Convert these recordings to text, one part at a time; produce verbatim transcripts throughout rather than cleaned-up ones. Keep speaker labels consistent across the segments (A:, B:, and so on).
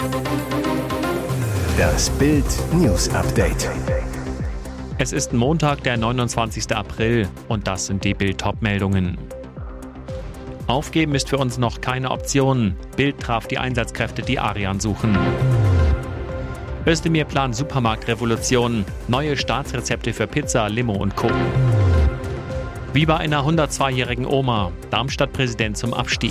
A: Das Bild News Update.
B: Es ist Montag, der neunundzwanzigster April, und das sind die Bild-Top-Meldungen. Aufgeben ist für uns noch keine Option. Bild traf die Einsatzkräfte, die Arian suchen. Özdemir plant Supermarktrevolution. Neue Staatsrezepte für Pizza, Limo und Co. Wie bei einer hundertzweijährigen Oma. Darmstadt-Präsident zum Abstieg.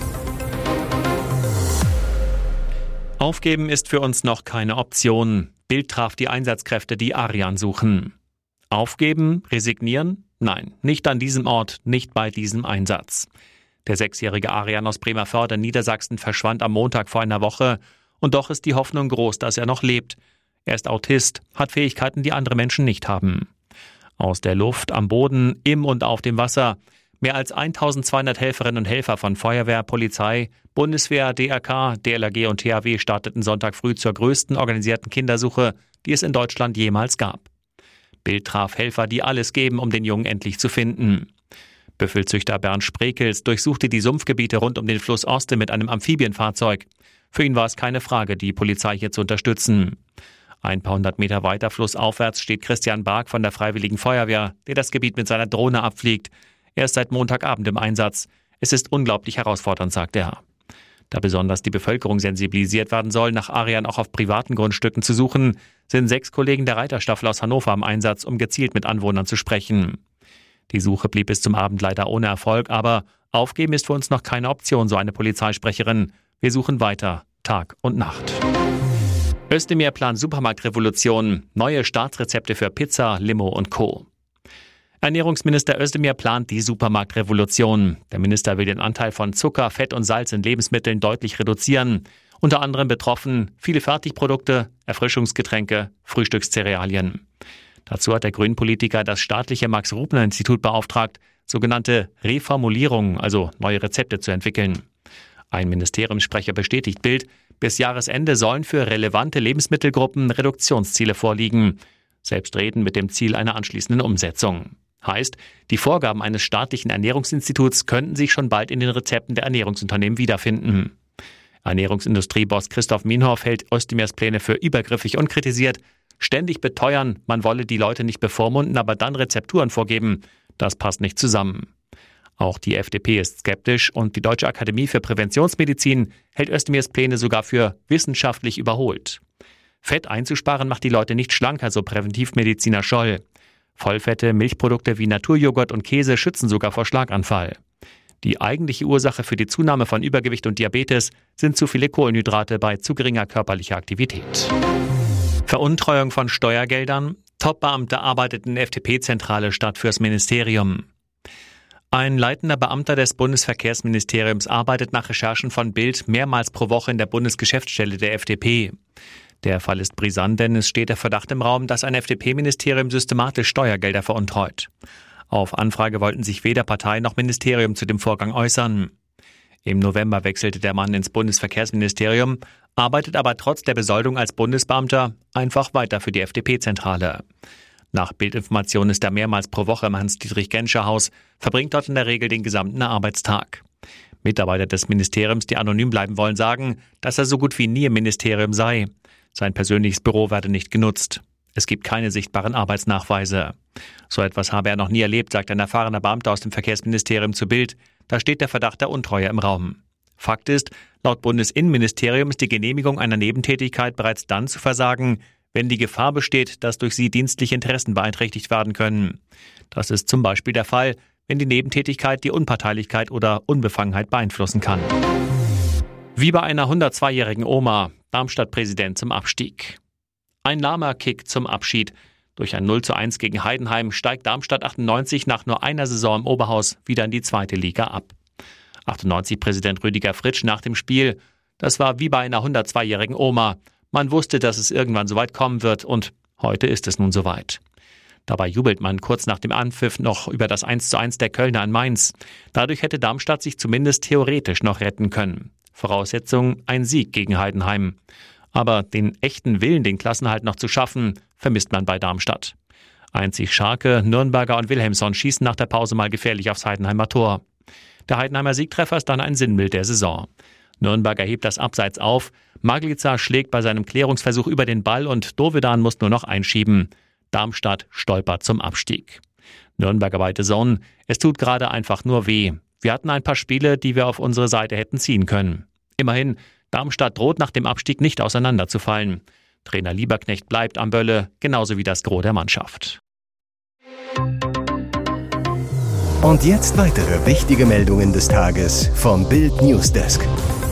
B: Aufgeben ist für uns noch keine Option. Bild traf die Einsatzkräfte, die Arian suchen. Aufgeben? Resignieren? Nein, nicht an diesem Ort, nicht bei diesem Einsatz. Der sechsjährige Arian aus Bremervörde, Niedersachsen, verschwand am Montag vor einer Woche. Und doch ist die Hoffnung groß, dass er noch lebt. Er ist Autist, hat Fähigkeiten, die andere Menschen nicht haben. Aus der Luft, am Boden, im und auf dem Wasser. Mehr als eintausendzweihundert Helferinnen und Helfer von Feuerwehr, Polizei, Bundeswehr, D R K, D L R G und T H W starteten Sonntag früh zur größten organisierten Kindersuche, die es in Deutschland jemals gab. Bild traf Helfer, die alles geben, um den Jungen endlich zu finden. Büffelzüchter Bernd Sprekels durchsuchte die Sumpfgebiete rund um den Fluss Oste mit einem Amphibienfahrzeug. Für ihn war es keine Frage, die Polizei hier zu unterstützen. Ein paar hundert Meter weiter flussaufwärts steht Christian Bark von der Freiwilligen Feuerwehr, der das Gebiet mit seiner Drohne abfliegt. Er ist seit Montagabend im Einsatz. Es ist unglaublich herausfordernd, sagt er. Da besonders die Bevölkerung sensibilisiert werden soll, nach Arian auch auf privaten Grundstücken zu suchen, sind sechs Kollegen der Reiterstaffel aus Hannover im Einsatz, um gezielt mit Anwohnern zu sprechen. Die Suche blieb bis zum Abend leider ohne Erfolg, aber aufgeben ist für uns noch keine Option, so eine Polizeisprecherin. Wir suchen weiter, Tag und Nacht. Özdemir plant Supermarktrevolution, neue Staatsrezepte für Pizza, Limo und Co. Ernährungsminister Özdemir plant die Supermarktrevolution. Der Minister will den Anteil von Zucker, Fett und Salz in Lebensmitteln deutlich reduzieren. Unter anderem betroffen viele Fertigprodukte, Erfrischungsgetränke, Frühstückscerealien. Dazu hat der Grünen-Politiker das staatliche Max-Rubner-Institut beauftragt, sogenannte Reformulierungen, also neue Rezepte zu entwickeln. Ein Ministeriumssprecher bestätigt Bild, bis Jahresende sollen für relevante Lebensmittelgruppen Reduktionsziele vorliegen. Selbstredend mit dem Ziel einer anschließenden Umsetzung. Heißt, die Vorgaben eines staatlichen Ernährungsinstituts könnten sich schon bald in den Rezepten der Ernährungsunternehmen wiederfinden. Ernährungsindustrieboss Christoph Mienhoff hält Özdemirs Pläne für übergriffig und kritisiert, ständig beteuern, man wolle die Leute nicht bevormunden, aber dann Rezepturen vorgeben. Das passt nicht zusammen. Auch die F D P ist skeptisch und die Deutsche Akademie für Präventionsmedizin hält Özdemirs Pläne sogar für wissenschaftlich überholt. Fett einzusparen macht die Leute nicht schlanker, so Präventivmediziner Scholl. Vollfette Milchprodukte wie Naturjoghurt und Käse schützen sogar vor Schlaganfall. Die eigentliche Ursache für die Zunahme von Übergewicht und Diabetes sind zu viele Kohlenhydrate bei zu geringer körperlicher Aktivität. Veruntreuung von Steuergeldern. Top-Beamte arbeiteten in F D P-Zentrale statt fürs Ministerium. Ein leitender Beamter des Bundesverkehrsministeriums arbeitet nach Recherchen von Bild mehrmals pro Woche in der Bundesgeschäftsstelle der F D P. Der Fall ist brisant, denn es steht der Verdacht im Raum, dass ein F D P-Ministerium systematisch Steuergelder veruntreut. Auf Anfrage wollten sich weder Partei noch Ministerium zu dem Vorgang äußern. Im November wechselte der Mann ins Bundesverkehrsministerium, arbeitet aber trotz der Besoldung als Bundesbeamter einfach weiter für die F D P-Zentrale. Nach Bildinformation ist er mehrmals pro Woche im Hans-Dietrich-Genscher-Haus, verbringt dort in der Regel den gesamten Arbeitstag. Mitarbeiter des Ministeriums, die anonym bleiben wollen, sagen, dass er so gut wie nie im Ministerium sei. Sein persönliches Büro werde nicht genutzt. Es gibt keine sichtbaren Arbeitsnachweise. So etwas habe er noch nie erlebt, sagt ein erfahrener Beamter aus dem Verkehrsministerium zu Bild. Da steht der Verdacht der Untreue im Raum. Fakt ist, laut Bundesinnenministerium ist die Genehmigung einer Nebentätigkeit bereits dann zu versagen, wenn die Gefahr besteht, dass durch sie dienstliche Interessen beeinträchtigt werden können. Das ist zum Beispiel der Fall, wenn die Nebentätigkeit die Unparteilichkeit oder Unbefangenheit beeinflussen kann. Wie bei einer hundertzweijährigen Oma. Darmstadt-Präsident zum Abstieg. Ein lahmer Kick zum Abschied. Durch ein null zu eins gegen Heidenheim steigt Darmstadt achtundneunzig nach nur einer Saison im Oberhaus wieder in die zweite Liga ab. achtundneunzig-Präsident Rüdiger Fritsch nach dem Spiel. Das war wie bei einer hundertzweijährigen Oma. Man wusste, dass es irgendwann soweit kommen wird und heute ist es nun soweit. Dabei jubelt man kurz nach dem Anpfiff noch über das eins zu eins der Kölner in Mainz. Dadurch hätte Darmstadt sich zumindest theoretisch noch retten können. Voraussetzung ein Sieg gegen Heidenheim. Aber den echten Willen, den Klassenerhalt noch zu schaffen, vermisst man bei Darmstadt. Einzig Scharke, Nürnberger und Wilhelmsson schießen nach der Pause mal gefährlich aufs Heidenheimer Tor. Der Heidenheimer Siegtreffer ist dann ein Sinnbild der Saison. Nürnberger hebt das Abseits auf, Maglica schlägt bei seinem Klärungsversuch über den Ball und Dovedan muss nur noch einschieben. Darmstadt stolpert zum Abstieg. Nürnberger bei The Zone: Es tut gerade einfach nur weh. Wir hatten ein paar Spiele, die wir auf unsere Seite hätten ziehen können. Immerhin, Darmstadt droht nach dem Abstieg nicht auseinanderzufallen. Trainer Lieberknecht bleibt am Bölle, genauso wie das Gros der Mannschaft.
A: Und jetzt weitere wichtige Meldungen des Tages vom Bild Newsdesk.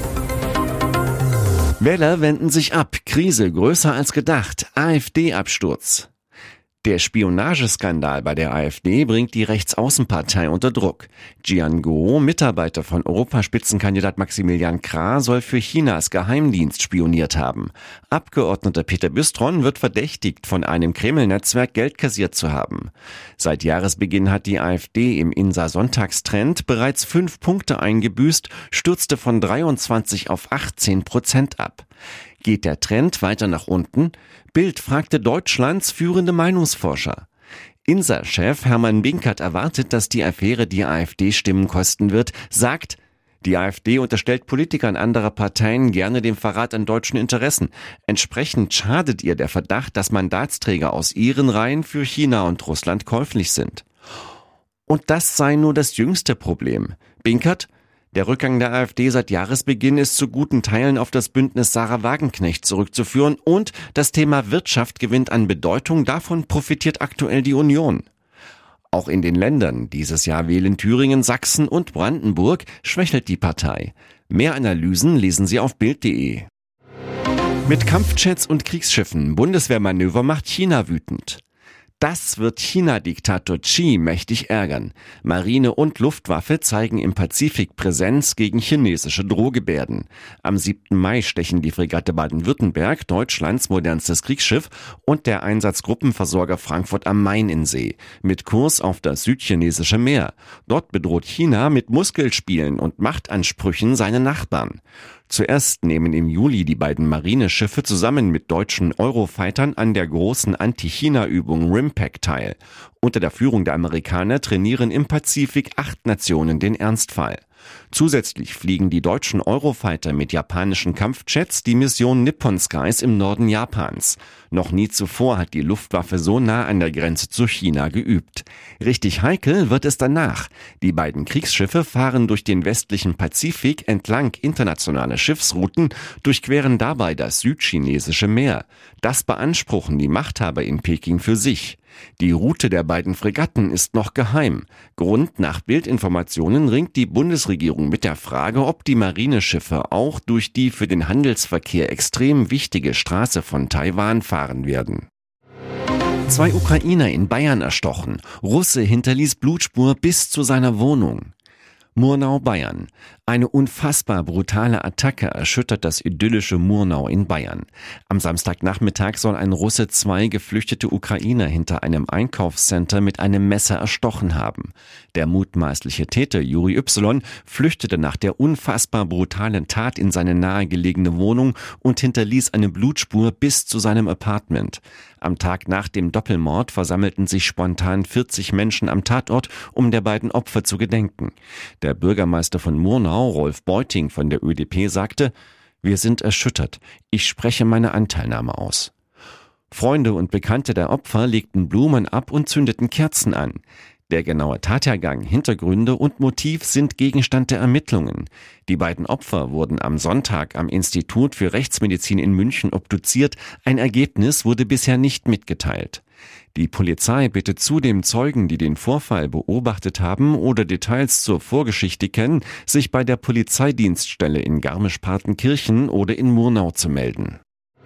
C: Wähler wenden sich ab. Krise größer als gedacht. AfD-Absturz. Der Spionageskandal bei der AfD bringt die Rechtsaußenpartei unter Druck. Jian Guo, Mitarbeiter von Europaspitzenkandidat Maximilian Krah, soll für Chinas Geheimdienst spioniert haben. Abgeordneter Peter Bistron wird verdächtigt, von einem Kreml-Netzwerk Geld kassiert zu haben. Seit Jahresbeginn hat die AfD im Insa-Sonntagstrend bereits fünf Punkte eingebüßt, stürzte von dreiundzwanzig auf achtzehn Prozent ab. Geht der Trend weiter nach unten? Bild fragte Deutschlands führende Meinungsforscher. Insa-Chef Hermann Binkert erwartet, dass die Affäre die AfD Stimmen kosten wird, sagt, die AfD unterstellt Politikern anderer Parteien gerne den Verrat an deutschen Interessen. Entsprechend schadet ihr der Verdacht, dass Mandatsträger aus ihren Reihen für China und Russland käuflich sind. Und das sei nur das jüngste Problem. Binkert: Der Rückgang der AfD seit Jahresbeginn ist zu guten Teilen auf das Bündnis Sarah Wagenknecht zurückzuführen und das Thema Wirtschaft gewinnt an Bedeutung, davon profitiert aktuell die Union. Auch in den Ländern, dieses Jahr wählen Thüringen, Sachsen und Brandenburg, schwächelt die Partei. Mehr Analysen lesen Sie auf bild punkt de. Mit Kampfjets und Kriegsschiffen, Bundeswehrmanöver macht China wütend. Das wird China-Diktator Xi mächtig ärgern. Marine und Luftwaffe zeigen im Pazifik Präsenz gegen chinesische Drohgebärden. Am siebten Mai stechen die Fregatte Baden-Württemberg, Deutschlands modernstes Kriegsschiff, und der Einsatzgruppenversorger Frankfurt am Main in See, mit Kurs auf das südchinesische Meer. Dort bedroht China mit Muskelspielen und Machtansprüchen seine Nachbarn. Zuerst nehmen im Juli die beiden Marineschiffe zusammen mit deutschen Eurofightern an der großen Anti-China-Übung RIMPAC teil. Unter der Führung der Amerikaner trainieren im Pazifik acht Nationen den Ernstfall. Zusätzlich fliegen die deutschen Eurofighter mit japanischen Kampfjets die Mission Nippon Skies im Norden Japans. Noch nie zuvor hat die Luftwaffe so nah an der Grenze zu China geübt. Richtig heikel wird es danach. Die beiden Kriegsschiffe fahren durch den westlichen Pazifik entlang internationaler Schiffsrouten, durchqueren dabei das südchinesische Meer. Das beanspruchen die Machthaber in Peking für sich. Die Route der beiden Fregatten ist noch geheim. Grund: nach Bildinformationen ringt die Bundesregierung mit der Frage, ob die Marineschiffe auch durch die für den Handelsverkehr extrem wichtige Straße von Taiwan fahren werden. Zwei Ukrainer in Bayern erstochen. Russe hinterließ Blutspur bis zu seiner Wohnung. Murnau, Bayern. Eine unfassbar brutale Attacke erschüttert das idyllische Murnau in Bayern. Am Samstagnachmittag soll ein Russe zwei geflüchtete Ukrainer hinter einem Einkaufscenter mit einem Messer erstochen haben. Der mutmaßliche Täter Juri Y. flüchtete nach der unfassbar brutalen Tat in seine nahegelegene Wohnung und hinterließ eine Blutspur bis zu seinem Apartment. Am Tag nach dem Doppelmord versammelten sich spontan vierzig Menschen am Tatort, um der beiden Opfer zu gedenken. Der Bürgermeister von Murnau, Rolf Beuting von der Ö D P, sagte: Wir sind erschüttert. Ich spreche meine Anteilnahme aus. Freunde und Bekannte der Opfer legten Blumen ab und zündeten Kerzen an. Der genaue Tathergang, Hintergründe und Motiv sind Gegenstand der Ermittlungen. Die beiden Opfer wurden am Sonntag am Institut für Rechtsmedizin in München obduziert. Ein Ergebnis wurde bisher nicht mitgeteilt. Die Polizei bittet zudem Zeugen, die den Vorfall beobachtet haben oder Details zur Vorgeschichte kennen, sich bei der Polizeidienststelle in Garmisch-Partenkirchen oder in Murnau zu melden.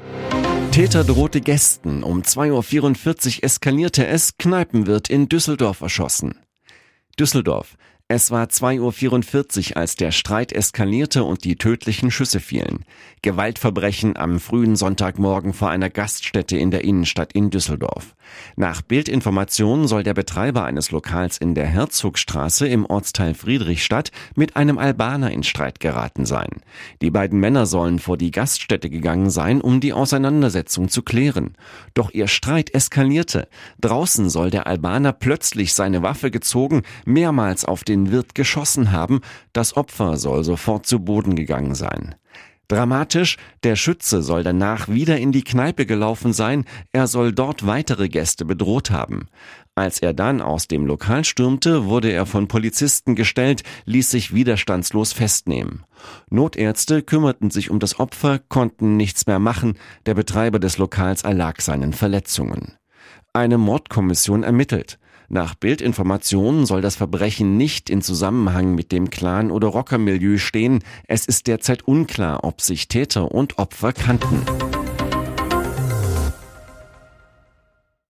C: Täter drohte Gästen. Um zwei Uhr vierundvierzig eskalierte es. Kneipenwirt in Düsseldorf erschossen. Düsseldorf. Es war zwei Uhr vierundvierzig, als der Streit eskalierte und die tödlichen Schüsse fielen. Gewaltverbrechen am frühen Sonntagmorgen vor einer Gaststätte in der Innenstadt in Düsseldorf. Nach Bildinformationen soll der Betreiber eines Lokals in der Herzogstraße im Ortsteil Friedrichstadt mit einem Albaner in Streit geraten sein. Die beiden Männer sollen vor die Gaststätte gegangen sein, um die Auseinandersetzung zu klären. Doch ihr Streit eskalierte. Draußen soll der Albaner plötzlich seine Waffe gezogen, mehrmals auf den Wirt geschossen haben. Das Opfer soll sofort zu Boden gegangen sein. Dramatisch, der Schütze soll danach wieder in die Kneipe gelaufen sein, er soll dort weitere Gäste bedroht haben. Als er dann aus dem Lokal stürmte, wurde er von Polizisten gestellt, ließ sich widerstandslos festnehmen. Notärzte kümmerten sich um das Opfer, konnten nichts mehr machen, der Betreiber des Lokals erlag seinen Verletzungen. Eine Mordkommission ermittelt. Nach Bild-Informationen soll das Verbrechen nicht in Zusammenhang mit dem Clan- oder Rockermilieu stehen. Es ist derzeit unklar, ob sich Täter und Opfer kannten.